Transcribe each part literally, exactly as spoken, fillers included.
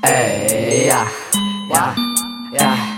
Hey, yeah, yeah, yeah.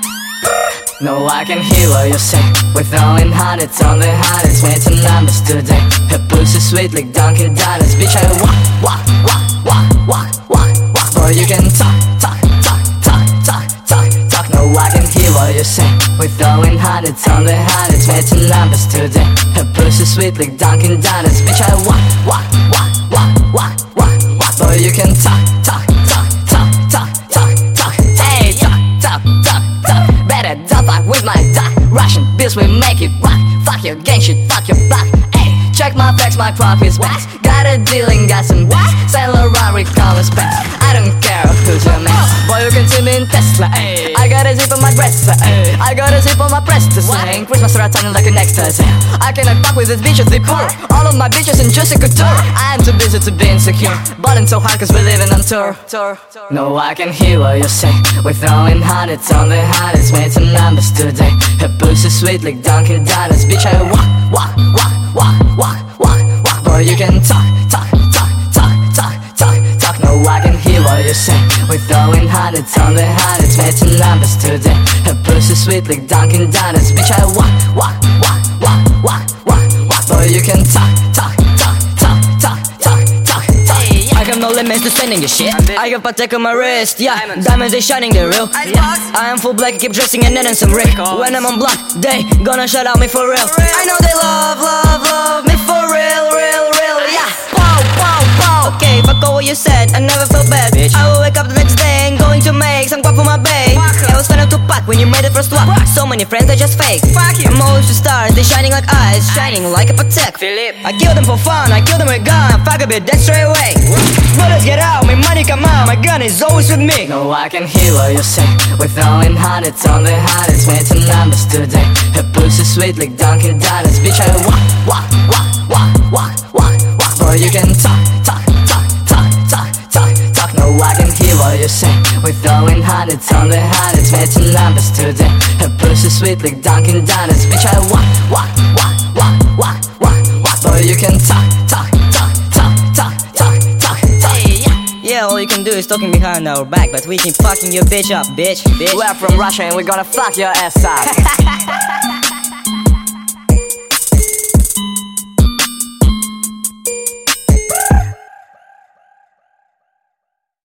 No, I can hear what you say. We're throwing hundreds on the hundreds, making numbers today. Her pussy sweet like Dunkin' Donuts. Bitch, I walk, walk, walk, walk, walk, walk, walk. Boy, you can talk, talk, talk, talk, talk, talk, talk. No, I can hear what you say. We're throwing hundreds on the hundreds, making numbers today. Her pussy sweet like Dunkin' Donuts. Bitch, I walk, walk, walk, walk, walk, walk, walk. Boy, you can talk, talk, talk, talk, talk, talk, talk. Hey, talk, talk, talk, talk. Better don't fuck with my dog. Russian bills will make it rock. Fuck your gang shit, fuck your block. Hey, check my facts, my crop is wax. Got a deal and got some bags. Sail around with colors specs. I don't care who's your man. Boy, you can see me in Tesla. Ay. I got a zip on my dress. Ay. I got a zip on my breast to sing. Christmas start sounding like an ecstasy. I cannot fuck with these bitches, they poor. All of my bitches in Juicy Couture. I am too busy to be insecure. Ballin' so hard cause we're living on tour. tour. No, I can hear what you say. We're throwing hundreds on the hundreds, making numbers today. Her pussy sweet like Dunkin' Donuts. Bitch, I walk, walk, walk, walk, walk, walk, walk. Boy, you can talk, talk, talk, talk, talk, talk, talk. No, I can hear what you say. We're throwing hundreds on the hundreds, making numbers today. Her pussy sweet like Dunkin' Donuts. Bitch, I walk, walk, walk, walk, walk, walk, walk. Boy, you can talk, talk, talk, talk, talk, talk, talk, talk. I have no limits to spending your shit. I got Patek on my wrist, yeah. Diamonds, they shining, they're real. I am full black, I keep dressing and then some Rick. When I'm on block, they gonna shout out me for real. I know they love, love, love me for real, real, real, yeah. Pow, pow, pow. Okay, fuck all what you said, I never felt bad. I will wake up the next day and going to make some guap for my babe. I was kinda too packed when you made the first walk. So many friends, they just fake. I'm always the stars, they shining like eyes, shining like a Patek. I kill them for fun, I kill them with gun. Fuck a bit, dead straight away. Brothers get out, my money come out, my gun is always with me. No, I can hear what you say. We're throwing hundreds on the hundreds, making numbers today. Her pussy sweet like Dunkin' Donuts. Bitch, I walk, walk, walk, walk, walk, walk, walk. Boy, you can talk, talk, talk, talk, talk, talk, talk. No, I can hear what you say. We're throwing hundreds on the hundreds, making numbers today. Her pussy sweet like Dunkin' Donuts. Bitch, I walk, walk, walk, walk, walk, walk, walk. Boy, you can talk, talk, talk, talk, talk, talk, talk, talk. Yeah, all you can do is talking behind our back, but we keep fucking your bitch up, bitch, bitch. We're from Russia and we're gonna fuck your ass up.